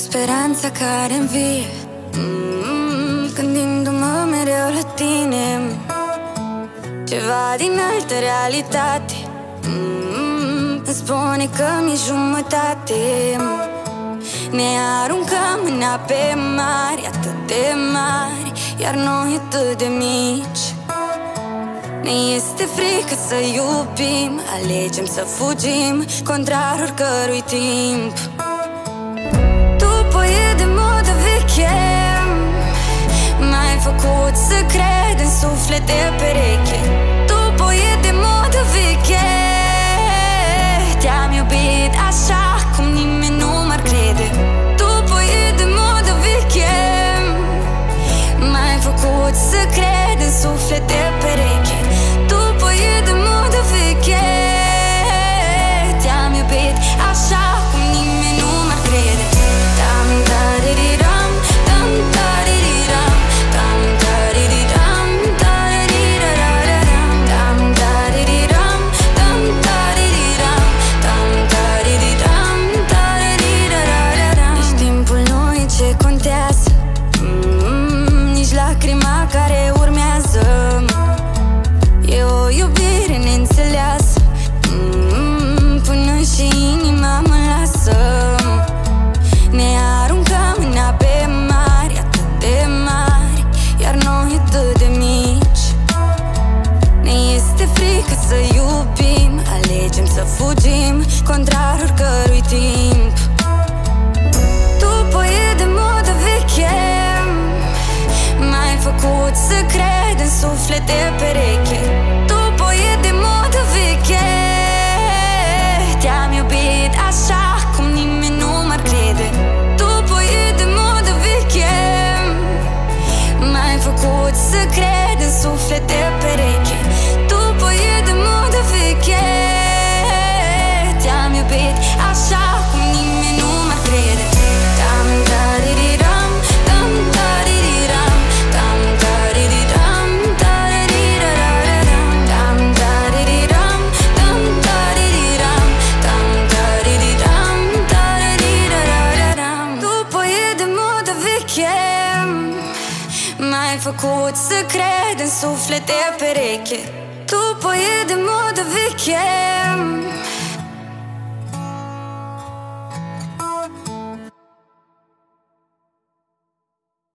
speranța care învie, gândindu-mă mereu la tine. Ceva din altă realitate îmi spune că mi-e jumătate. Ne aruncăm în ape mari, atât de mari, iar noi atât de mici. Ne este frică să iubim, alegem să fugim, contrar oricărui timp. După e de modă veche, m-ai făcut să cred în suflet de pereche. După e de modă veche, te-am iubit așa cum nimeni nu m-ar crede. După e de modă veche, m-ai făcut să cred în suflet de pereche. După e de modă veche, te-am iubit așa cum nimeni nu m-ar crede. Dam da-di-di-dam, dam da-di-di-dam, dam da-di-di-dam, da-di-di-da-da-da-dam, dam da-di-di-dam, dam da-di-di-dam, dam da-di-di-dam, da-di-di-da-da-da-dam. Nici timpul nu e ce contează, nici lacrima care urmează. E o iubire neînțeleasă, până și inima mă lasă. Ne aruncăm în ape mari, atât de mari, iar noi atât de mici. Ne este frică să iubim, alegem să fugim, contrar oricărui timp. După e de modă veche, m-ai făcut să cred în suflet de pereche. După e de modă veche, te-am iubit așa cum nimeni nu m-ar crede. După e de modă veche, m-ai făcut să cred în suflet de pereche. După e de modă veche, te-am iubit așa cum nimeni nu m-ar crede. Dam da-di-di-dam, dam da-di-di-dam, dam da-di-di-dam, da-di-di-da-da-da-dam, dam da-di-di-dam, dam da-di-di-dam, dam da-di-di-dam, da-di-di-da-da-da-dam. După e de modă veche, m-ai făcut să cred în suflet de pereche. După e de modă veche,